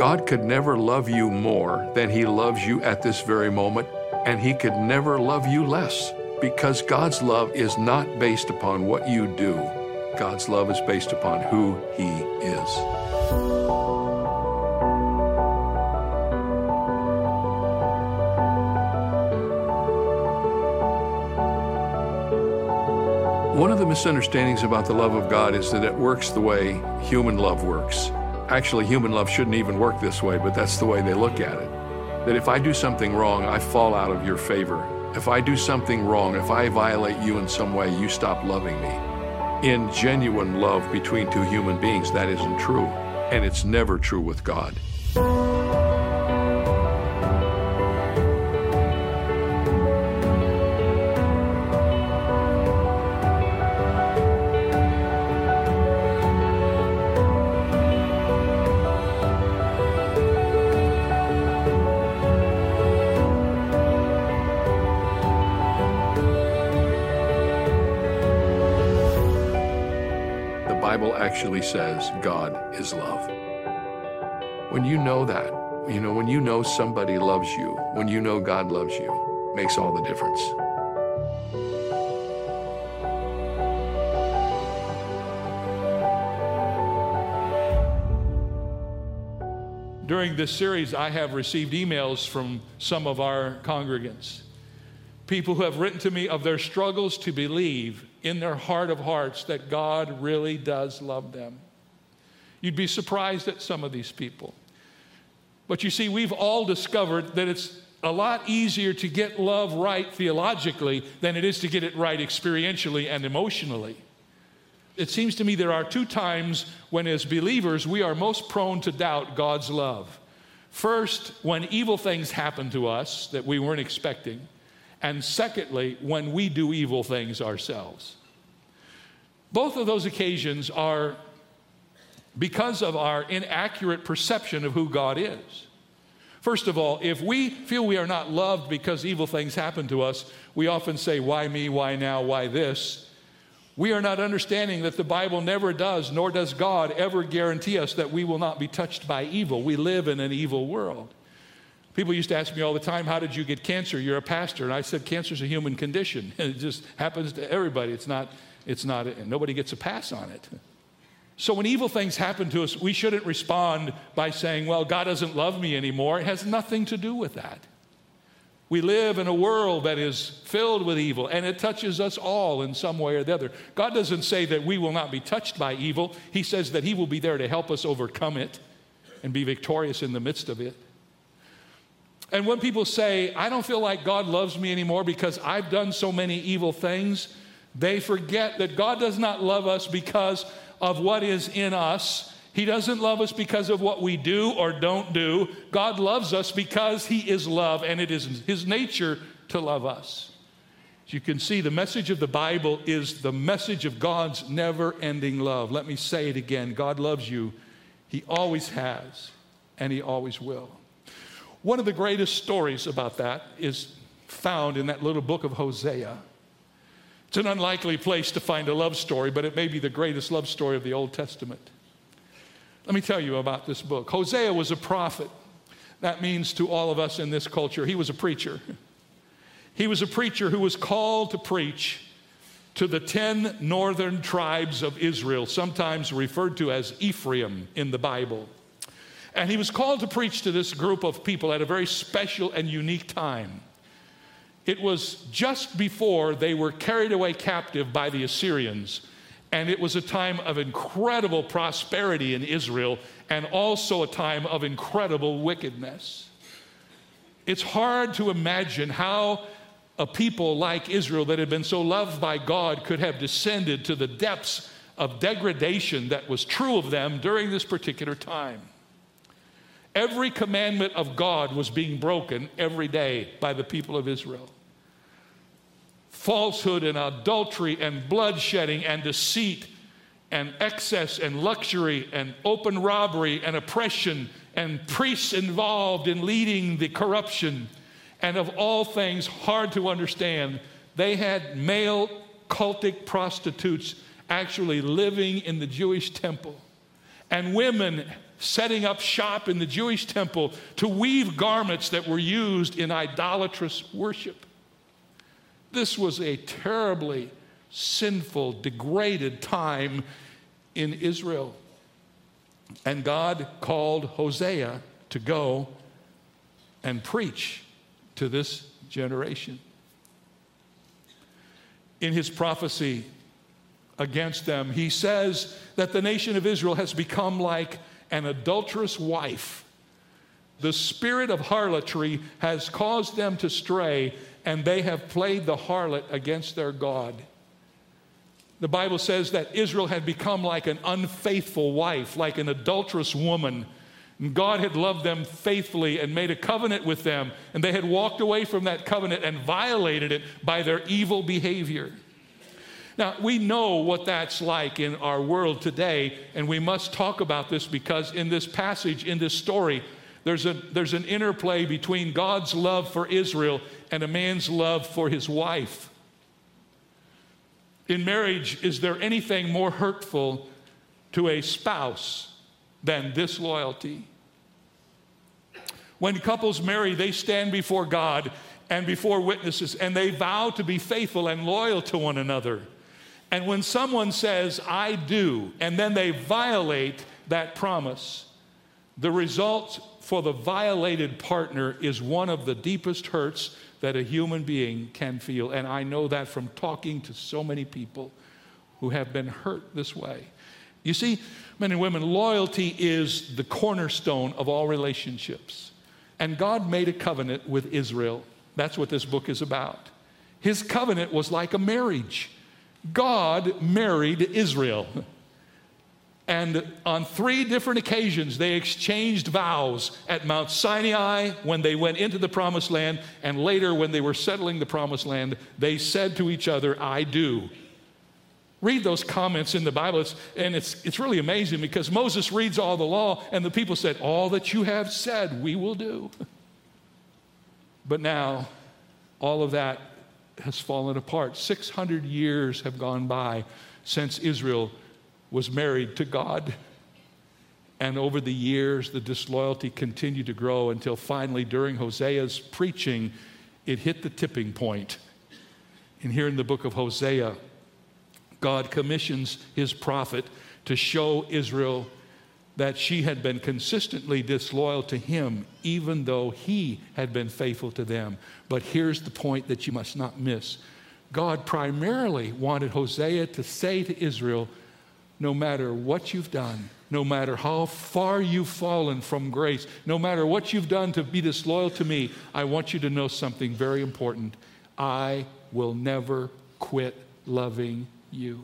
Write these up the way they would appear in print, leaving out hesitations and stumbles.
God could never love you more than he loves you at this very moment, and he could never love you less, because God's love is not based upon what you do. God's love is based upon who he is. One of the misunderstandings about the love of God is that it works the way human love works. Actually, human love shouldn't even work this way, but that's the way they look at it. That if I do something wrong, I fall out of your favor. If I do something wrong, if I violate you in some way, you stop loving me. In genuine love between two human beings, that isn't true. And it's never true with God. The Bible actually says God is love. When you know that, when you know somebody loves you, when you know God loves you, it makes all the difference. During this series, I have received emails from some of our congregants. People who have written to me of their struggles to believe in their heart of hearts that God really does love them. You'd be surprised at some of these people. But you see, we've all discovered that it's a lot easier to get love right theologically than it is to get it right experientially and emotionally. It seems to me there are two times when, as believers, we are most prone to doubt God's love. First, when evil things happen to us that we weren't expecting. And secondly, when we do evil things ourselves. Both of those occasions are because of our inaccurate perception of who God is. First of all, if we feel we are not loved because evil things happen to us, we often say, why me, why now, why this? We are not understanding that the Bible never does, nor does God ever guarantee us that we will not be touched by evil. We live in an evil world. People used to ask me all the time, how did you get cancer? You're a pastor. And I said, cancer's a human condition. It just happens to everybody. It's not, and nobody gets a pass on it. So when evil things happen to us, we shouldn't respond by saying, well, God doesn't love me anymore. It has nothing to do with that. We live in a world that is filled with evil, and it touches us all in some way or the other. God doesn't say that we will not be touched by evil. He says that he will be there to help us overcome it and be victorious in the midst of it. And when people say, I don't feel like God loves me anymore because I've done so many evil things, they forget that God does not love us because of what is in us. He doesn't love us because of what we do or don't do. God loves us because he is love, and it is his nature to love us. As you can see, the message of the Bible is the message of God's never-ending love. Let me say it again. God loves you. He always has, and he always will. One of the greatest stories about that is found in that little book of Hosea. It's an unlikely place to find a love story, but it may be the greatest love story of the Old Testament. Let me tell you about this book. Hosea was a prophet. That means to all of us in this culture, he was a preacher. He was a preacher who was called to preach to the 10 northern tribes of Israel, sometimes referred to as Ephraim in the Bible. And he was called to preach to this group of people at a very special and unique time. It was just before they were carried away captive by the Assyrians. And it was a time of incredible prosperity in Israel, and also a time of incredible wickedness. It's hard to imagine how a people like Israel that had been so loved by God could have descended to the depths of degradation that was true of them during this particular time. Every commandment of God was being broken every day by the people of Israel. Falsehood and adultery and bloodshedding and deceit and excess and luxury and open robbery and oppression and priests involved in leading the corruption, and of all things hard to understand, they had male cultic prostitutes actually living in the Jewish temple, and women setting up shop in the Jewish temple to weave garments that were used in idolatrous worship. This was a terribly sinful, degraded time in Israel. And God called Hosea to go and preach to this generation. In his prophecy against them, he says that the nation of Israel has become like an adulterous wife. The spirit of harlotry has caused them to stray, and they have played the harlot against their God. The Bible says that Israel had become like an unfaithful wife, like an adulterous woman. And God had loved them faithfully and made a covenant with them, and they had walked away from that covenant and violated it by their evil behavior. Now, we know what that's like in our world today, and we must talk about this because in this passage, in this story, there's an interplay between God's love for Israel and a man's love for his wife. In marriage, is there anything more hurtful to a spouse than disloyalty? When couples marry, they stand before God and before witnesses, and they vow to be faithful and loyal to one another. And when someone says, I do, and then they violate that promise, the result for the violated partner is one of the deepest hurts that a human being can feel. And I know that from talking to so many people who have been hurt this way. You see, men and women, loyalty is the cornerstone of all relationships. And God made a covenant with Israel. That's what this book is about. His covenant was like a marriage. God married Israel. And on 3 different occasions, they exchanged vows at Mount Sinai when they went into the Promised Land, and later when they were settling the Promised Land, they said to each other, I do. Read those comments in the Bible, it's really amazing because Moses reads all the law, and the people said, all that you have said, we will do. But now, all of that has fallen apart. 600 years have gone by since Israel was married to God. And over the years, the disloyalty continued to grow until finally, during Hosea's preaching, it hit the tipping point. And here in the book of Hosea, God commissions his prophet to show Israel that she had been consistently disloyal to him, even though he had been faithful to them. But here's the point that you must not miss. God primarily wanted Hosea to say to Israel, no matter what you've done, no matter how far you've fallen from grace, no matter what you've done to be disloyal to me, I want you to know something very important. I will never quit loving you.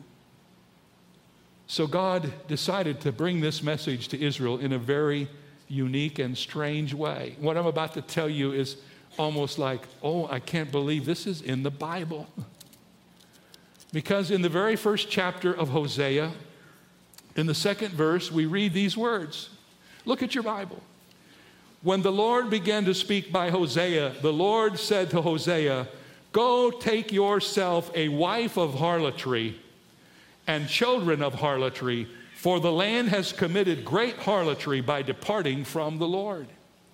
So God decided to bring this message to Israel in a very unique and strange way. What I'm about to tell you is almost like, oh, I can't believe this is in the Bible. Because in the very first chapter of Hosea, in the 2nd verse, we read these words. Look at your Bible. When the Lord began to speak by Hosea, the Lord said to Hosea, go take yourself a wife of harlotry and children of harlotry, for the land has committed great harlotry by departing from the Lord.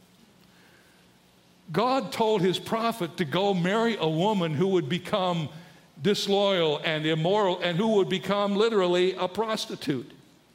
God told his prophet to go marry a woman who would become disloyal and immoral and who would become literally a prostitute.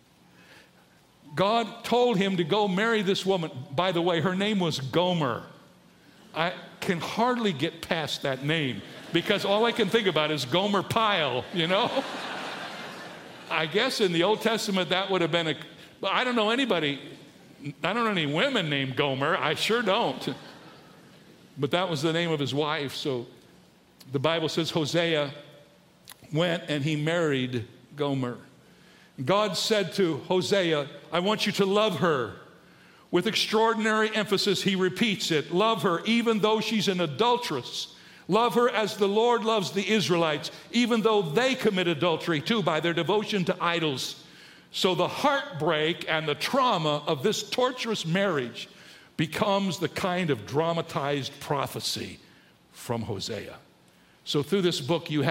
God told him to go marry this woman. By the way, her name was Gomer. I can hardly get past that name because all I can think about is Gomer Pyle, you know? I guess in the Old Testament that would have been I don't know anybody, I don't know any women named Gomer. I sure don't. But that was the name of his wife. So the Bible says Hosea went and he married Gomer. God said to Hosea, I want you to love her. With extraordinary emphasis, he repeats it. Love her even though she's an adulteress. Love her as the Lord loves the Israelites, even though they commit adultery too by their devotion to idols. So the heartbreak and the trauma of this torturous marriage becomes the kind of dramatized prophecy from Hosea. So through this book, you have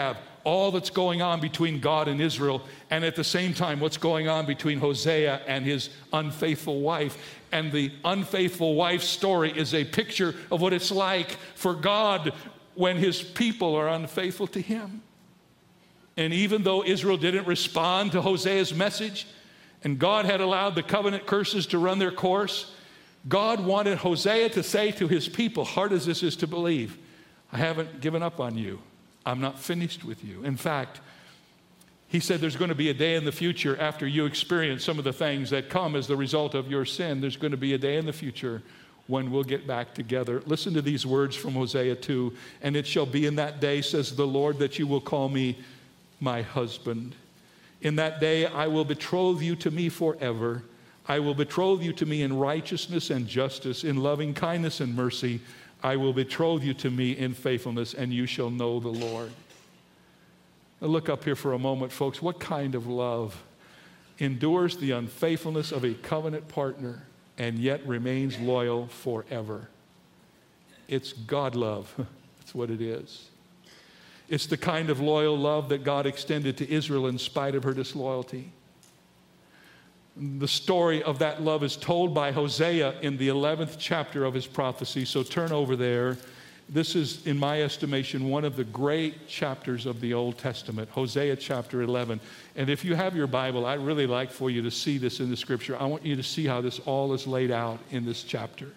all that's going on between God and Israel, and at the same time, what's going on between Hosea and his unfaithful wife. And the unfaithful wife's story is a picture of what it's like for God when his people are unfaithful to him. And even though Israel didn't respond to Hosea's message, and God had allowed the covenant curses to run their course, God wanted Hosea to say to his people, hard as this is to believe, I haven't given up on you. I'm not finished with you. In fact, he said there's going to be a day in the future after you experience some of the things that come as the result of your sin. There's going to be a day in the future when we'll get back together. Listen to these words from Hosea 2. And it shall be in that day, says the Lord, that you will call me my husband. In that day I will betroth you to me forever. I will betroth you to me in righteousness and justice, in loving kindness and mercy. I will betroth you to me in faithfulness, and you shall know the Lord. Now look up here for a moment, folks. What kind of love endures the unfaithfulness of a covenant partner and yet remains loyal forever? It's God love. That's what it is. It's the kind of loyal love that God extended to Israel in spite of her disloyalty. The story of that love is told by Hosea in the 11th chapter of his prophecy. So turn over there. This is, in my estimation, one of the great chapters of the Old Testament, Hosea chapter 11. And if you have your Bible, I'd really like for you to see this in the Scripture. I want you to see how this all is laid out in this chapter.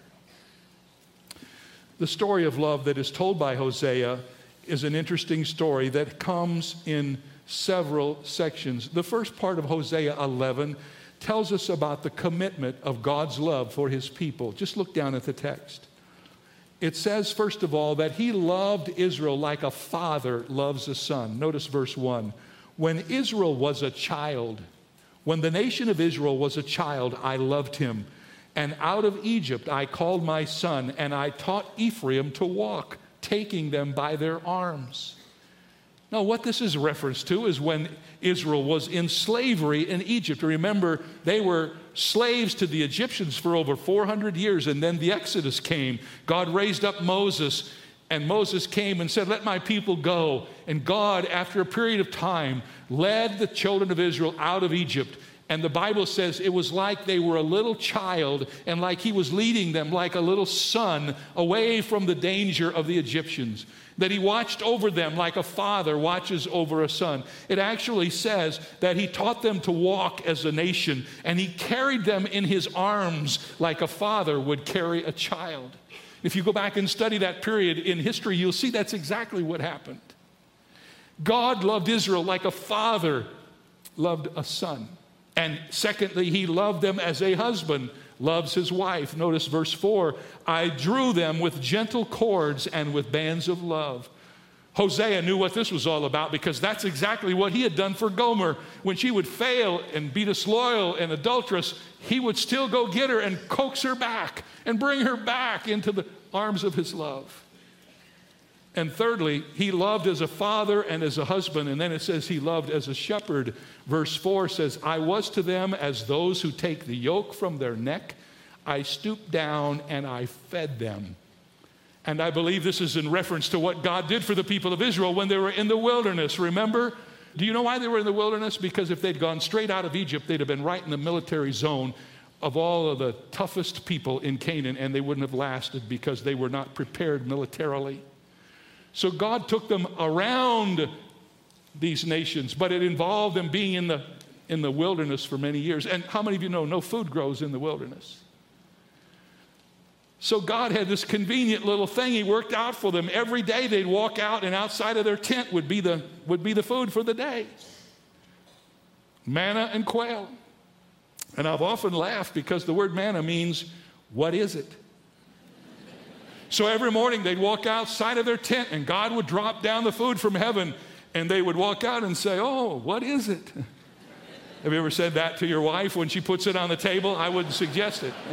The story of love that is told by Hosea is an interesting story that comes in several sections. The first part of Hosea 11 tells us about the commitment of God's love for his people. Just look down at the text. It says, first of all, that he loved Israel like a father loves a son. Notice verse 1. When Israel was a child, when the nation of Israel was a child, I loved him. And out of Egypt I called my son, and I taught Ephraim to walk, taking them by their arms. Now, what this is a reference to is when Israel was in slavery in Egypt. Remember, they were slaves to the Egyptians for over 400 years, and then the Exodus came. God raised up Moses, and Moses came and said, let my people go. And God, after a period of time, led the children of Israel out of Egypt. And the Bible says it was like they were a little child, and like he was leading them like a little son away from the danger of the Egyptians. That he watched over them like a father watches over a son. It actually says that he taught them to walk as a nation, and he carried them in his arms like a father would carry a child. If you go back and study that period in history, you'll see that's exactly what happened. God loved Israel like a father loved a son. And secondly, he loved them as a husband loves his wife. Notice verse 4, I drew them with gentle cords and with bands of love. Hosea knew what this was all about because that's exactly what he had done for Gomer. When she would fail and be disloyal and adulterous, he would still go get her and coax her back and bring her back into the arms of his love. And thirdly, he loved as a father and as a husband. And then it says he loved as a shepherd. Verse 4 says, I was to them as those who take the yoke from their neck. I stooped down and I fed them. And I believe this is in reference to what God did for the people of Israel when they were in the wilderness. Remember? Do you know why they were in the wilderness? Because if they'd gone straight out of Egypt, they'd have been right in the military zone of all of the toughest people in Canaan, and they wouldn't have lasted because they were not prepared militarily. So God took them around these nations, but it involved them being in the wilderness for many years. And how many of you know no food grows in the wilderness? So God had this convenient little thing he worked out for them. Every day they'd walk out, and outside of their tent would be the food for the day. Manna and quail. And I've often laughed because the word manna means, what is it? So every morning they'd walk outside of their tent and God would drop down the food from heaven, and they would walk out and say, oh, what is it? Have you ever said that to your wife when she puts it on the table? I wouldn't suggest it.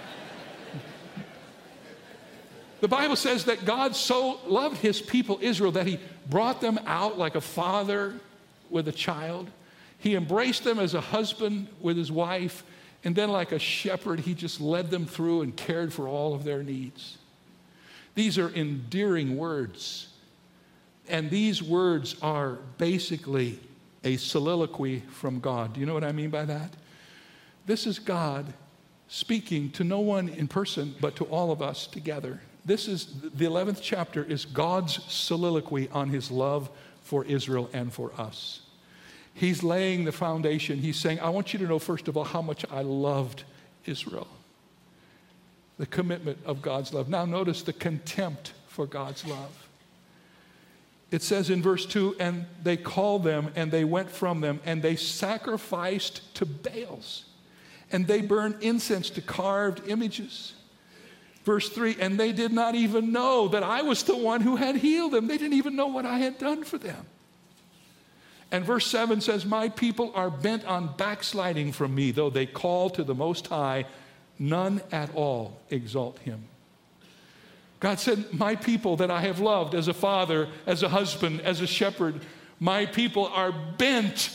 The Bible says that God so loved his people Israel that he brought them out like a father with a child. He embraced them as a husband with his wife, and then like a shepherd, he just led them through and cared for all of their needs. These are endearing words. And these words are basically a soliloquy from God. Do you know what I mean by that? This is God speaking to no one in person, but to all of us together. This is, the 11th chapter is God's soliloquy on his love for Israel and for us. He's laying the foundation. He's saying, I want you to know, first of all, how much I loved Israel. The commitment of God's love. Now notice the contempt for God's love. It says in verse 2, and they called them, and they went from them, and they sacrificed to Baals, and they burned incense to carved images. Verse 3, and they did not even know that I was the one who had healed them. They didn't even know what I had done for them. And verse 7 says, my people are bent on backsliding from me, though they call to the Most High, none at all exalt him. God said, my people that I have loved as a father, as a husband, as a shepherd, my people are bent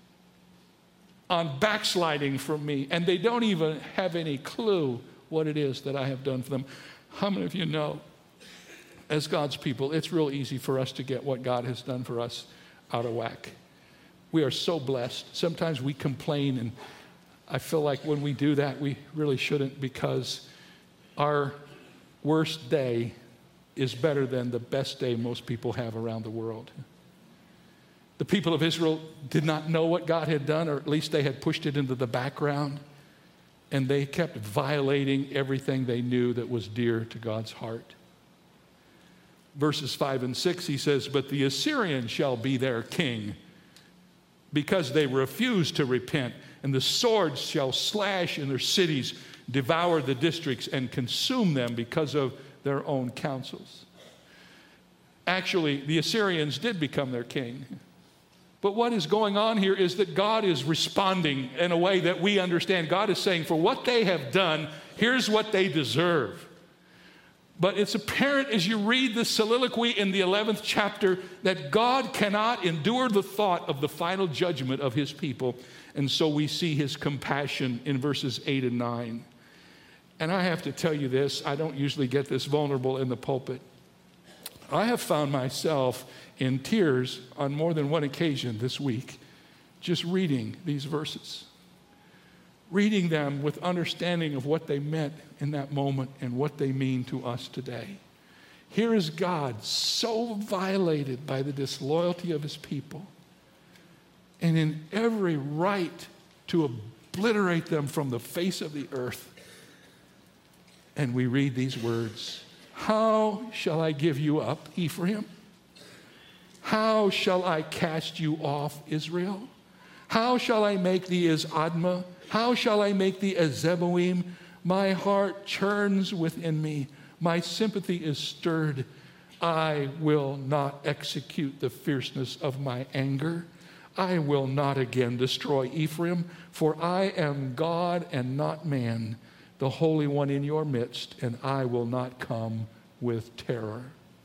on backsliding from me, and they don't even have any clue what it is that I have done for them. How many of you know, as God's people, it's real easy for us to get what God has done for us out of whack. We are so blessed. Sometimes we complain, and I feel like when we do that, we really shouldn't, because our worst day is better than the best day most people have around the world. The people of Israel did not know what God had done, or at least they had pushed it into the background, and they kept violating everything they knew that was dear to God's heart. Verses 5 and 6, he says, but the Assyrian shall be their king, because they refuse to repent, and the sword shall slash in their cities, devour the districts, and consume them because of their own counsels. Actually, the Assyrians did become their king. But what is going on here is that God is responding in a way that we understand. God is saying, for what they have done, here's what they deserve. But it's apparent as you read the soliloquy in the 11th chapter that God cannot endure the thought of the final judgment of his people. And so we see his compassion in verses 8 and 9. And I have to tell you this, I don't usually get this vulnerable in the pulpit. I have found myself in tears on more than one occasion this week, just reading these verses. Reading them with understanding of what they meant in that moment and what they mean to us today. Here is God so violated by the disloyalty of his people, and in every right to obliterate them from the face of the earth. And we read these words, how shall I give you up, Ephraim? How shall I cast you off, Israel? How shall I make thee as Admah? How shall I make thee as Zeboim? My heart churns within me. My sympathy is stirred. I will not execute the fierceness of my anger. I will not again destroy Ephraim, for I am God and not man, the Holy One in your midst, and I will not come with terror.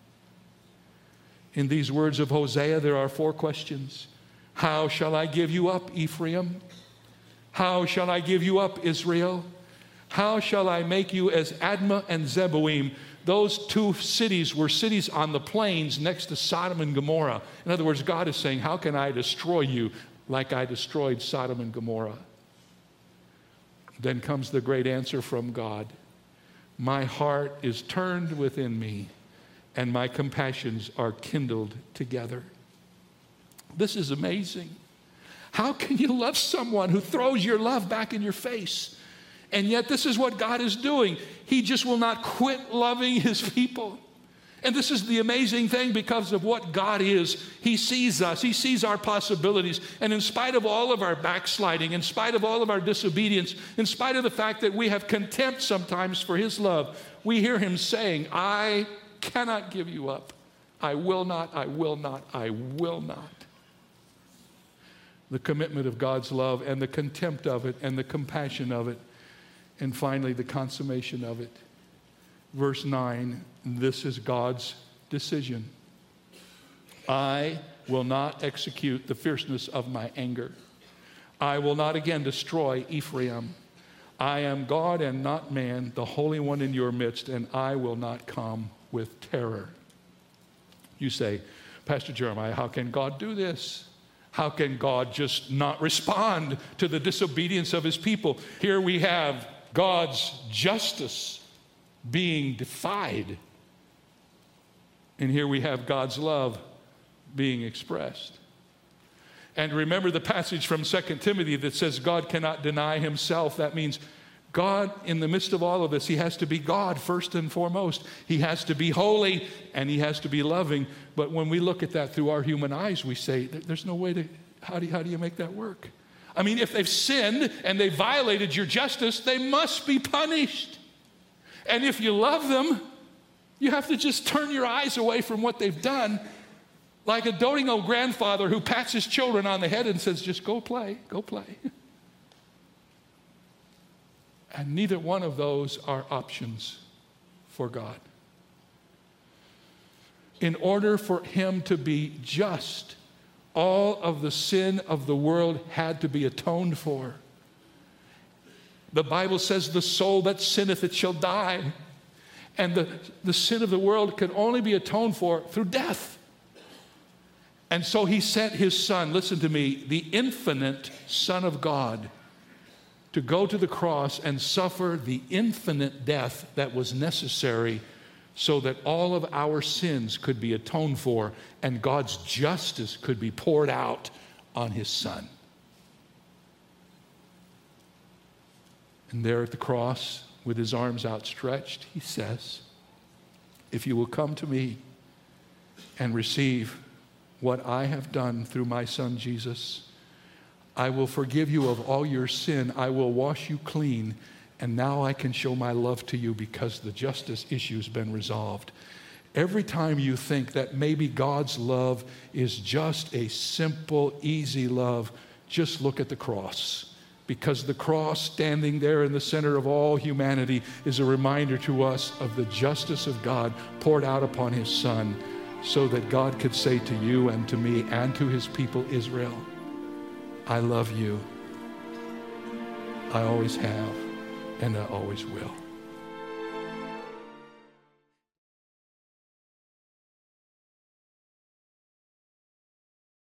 In these words of Hosea, there are 4 questions. How shall I give you up, Ephraim? How shall I give you up, Israel? How shall I make you as Admah and Zeboim? Those 2 cities were cities on the plains next to Sodom and Gomorrah. In other words, God is saying, how can I destroy you like I destroyed Sodom and Gomorrah? Then comes the great answer from God. My heart is turned within me, and my compassions are kindled together. This is amazing. How can you love someone who throws your love back in your face? And yet this is what God is doing. He just will not quit loving his people. And this is the amazing thing because of what God is. He sees us. He sees our possibilities. And in spite of all of our backsliding, in spite of all of our disobedience, in spite of the fact that we have contempt sometimes for his love, we hear him saying, I cannot give you up. I will not, I will not, I will not. The commitment of God's love and the contempt of it and the compassion of it. And finally, the consummation of it. Verse 9, this is God's decision. I will not execute the fierceness of my anger. I will not again destroy Ephraim. I am God and not man, the Holy One in your midst, and I will not come with terror. You say, Pastor Jeremiah, how can God do this? How can God just not respond to the disobedience of his people? Here we have God's justice being defied. And here we have God's love being expressed. And remember the passage from 2 Timothy that says God cannot deny himself. That means God, in the midst of all of this, he has to be God first and foremost. He has to be holy and he has to be loving. But when we look at that through our human eyes, we say, there's no way to, how do you make that work? I mean, if they've sinned and they violated your justice, they must be punished. And if you love them, you have to just turn your eyes away from what they've done, like a doting old grandfather who pats his children on the head and says, just go play, go play. And neither one of those are options for God. In order for him to be just, all of the sin of the world had to be atoned for. The Bible says the soul that sinneth, it shall die. And the sin of the world can only be atoned for through death. And so he sent his son, listen to me, the infinite Son of God, to go to the cross and suffer the infinite death that was necessary so that all of our sins could be atoned for and God's justice could be poured out on his son. And there at the cross, with his arms outstretched, he says, if you will come to me and receive what I have done through my son Jesus, I will forgive you of all your sin. I will wash you clean. And now I can show my love to you because the justice issue's been resolved. Every time you think that maybe God's love is just a simple, easy love, just look at the cross. Because the cross standing there in the center of all humanity is a reminder to us of the justice of God poured out upon his son so that God could say to you and to me and to his people Israel, I love you. I always have and I always will.